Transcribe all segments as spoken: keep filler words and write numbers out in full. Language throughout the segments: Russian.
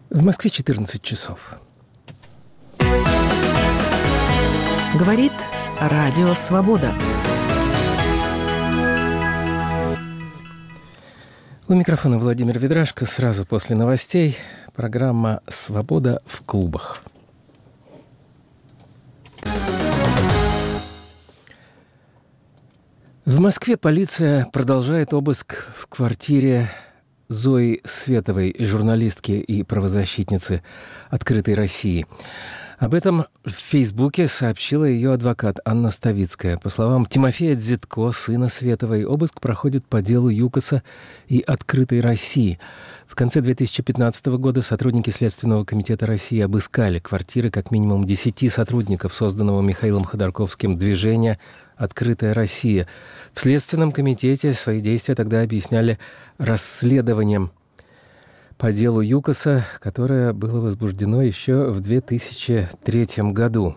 В Москве четырнадцать часов. Говорит Радио Свобода. У микрофона Владимир Ведрашко. Сразу после новостей программа «Свобода в клубах». В Москве полиция продолжает обыск в квартире Зои Световой, журналистки и правозащитницы «Открытой России». Об этом в Фейсбуке сообщила ее адвокат Анна Ставицкая. По словам Тимофея Дзитко, сына Световой, обыск проходит по делу ЮКОСа и «Открытой России». В конце две тысячи пятнадцатого года сотрудники Следственного комитета России обыскали квартиры как минимум десяти сотрудников созданного Михаилом Ходорковским движения «Открытая Россия». В Следственном комитете свои действия тогда объясняли расследованием по делу ЮКОСа, которое было возбуждено еще в две тысячи третьем году.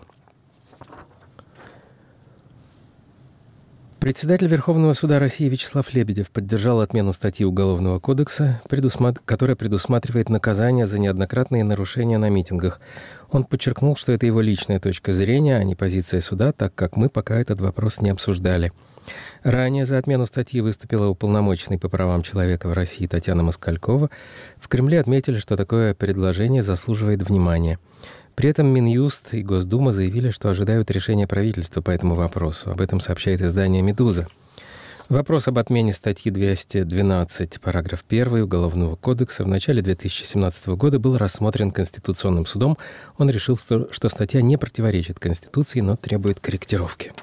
Председатель Верховного суда России Вячеслав Лебедев поддержал отмену статьи Уголовного кодекса, предусмат... которая предусматривает наказание за неоднократные нарушения на митингах. Он подчеркнул, что это его личная точка зрения, а не позиция суда, так как мы пока этот вопрос не обсуждали. Ранее за отмену статьи выступила уполномоченный по правам человека в России Татьяна Москалькова. В Кремле отметили, что такое предложение заслуживает внимания. При этом Минюст и Госдума заявили, что ожидают решения правительства по этому вопросу. Об этом сообщает издание «Медуза». Вопрос об отмене статьи двести двенадцать, параграф один Уголовного кодекса в начале две тысячи семнадцатого года был рассмотрен Конституционным судом. Он решил, что статья не противоречит Конституции, но требует корректировки.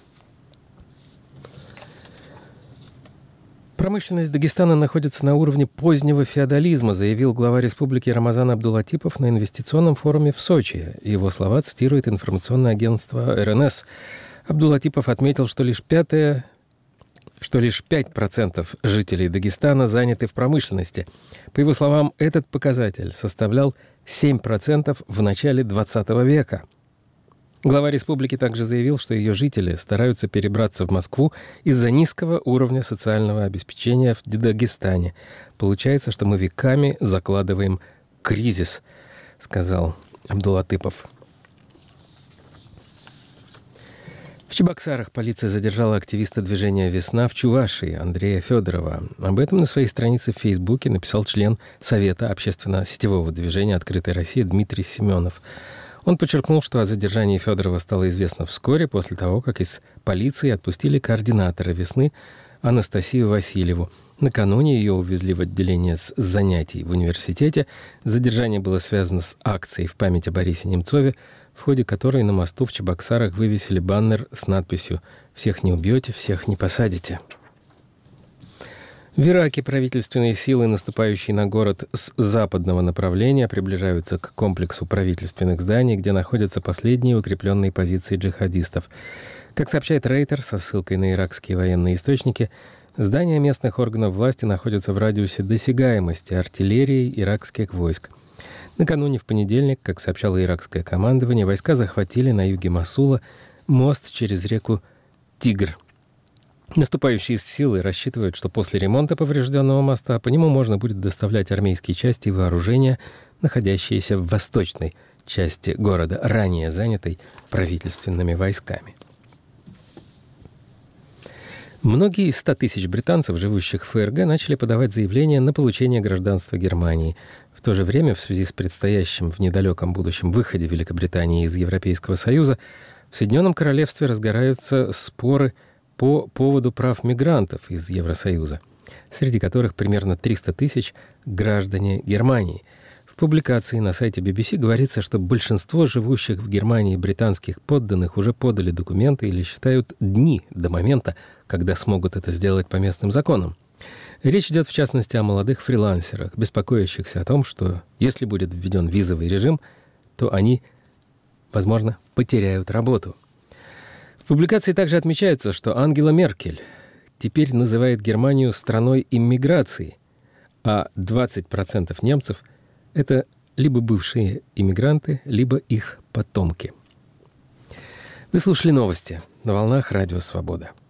Промышленность Дагестана находится на уровне позднего феодализма, заявил глава республики Рамазан Абдулатипов на инвестиционном форуме в Сочи. Его слова цитирует информационное агентство эр эн эс. Абдулатипов отметил, что лишь пятое, что лишь пять процентов жителей Дагестана заняты в промышленности. По его словам, этот показатель составлял семь процентов в начале двадцатого века. Глава республики также заявил, что ее жители стараются перебраться в Москву из-за низкого уровня социального обеспечения в Дагестане. Получается, что мы веками закладываем кризис, сказал Абдулатипов. В Чебоксарах полиция задержала активиста движения «Весна» в Чувашии Андрея Федорова. Об этом на своей странице в Фейсбуке написал член Совета общественно-сетевого движения «Открытая Россия» Дмитрий Семенов. Он подчеркнул, что о задержании Федорова стало известно вскоре после того, как из полиции отпустили координатора «Весны» Анастасию Васильеву. Накануне ее увезли в отделение с занятий в университете. Задержание было связано с акцией в память о Борисе Немцове, в ходе которой на мосту в Чебоксарах вывесили баннер с надписью «Всех не убьете, всех не посадите». В Ираке правительственные силы, наступающие на город с западного направления, приближаются к комплексу правительственных зданий, где находятся последние укрепленные позиции джихадистов. Как сообщает Рейтер со ссылкой на иракские военные источники, здания местных органов власти находятся в радиусе досягаемости артиллерии иракских войск. Накануне в понедельник, как сообщало иракское командование, войска захватили на юге Мосула мост через реку Тигр. Наступающие силы рассчитывают, что после ремонта поврежденного моста по нему можно будет доставлять армейские части и вооружения, находящиеся в восточной части города, ранее занятой правительственными войсками. Многие из ста тысяч британцев, живущих в эф эр гэ, начали подавать заявления на получение гражданства Германии. В то же время, в связи с предстоящим в недалеком будущем выходе Великобритании из Европейского Союза, в Соединенном Королевстве разгораются споры по поводу прав мигрантов из Евросоюза, среди которых примерно триста тысяч граждане Германии. В публикации на сайте би би си говорится, что большинство живущих в Германии британских подданных уже подали документы или считают дни до момента, когда смогут это сделать по местным законам. Речь идет в частности о молодых фрилансерах, беспокоящихся о том, что если будет введен визовый режим, то они, возможно, потеряют работу. В публикации также отмечается, что Ангела Меркель теперь называет Германию страной иммиграции, а двадцать процентов немцев – это либо бывшие иммигранты, либо их потомки. Вы слушали новости на волнах Радио Свобода.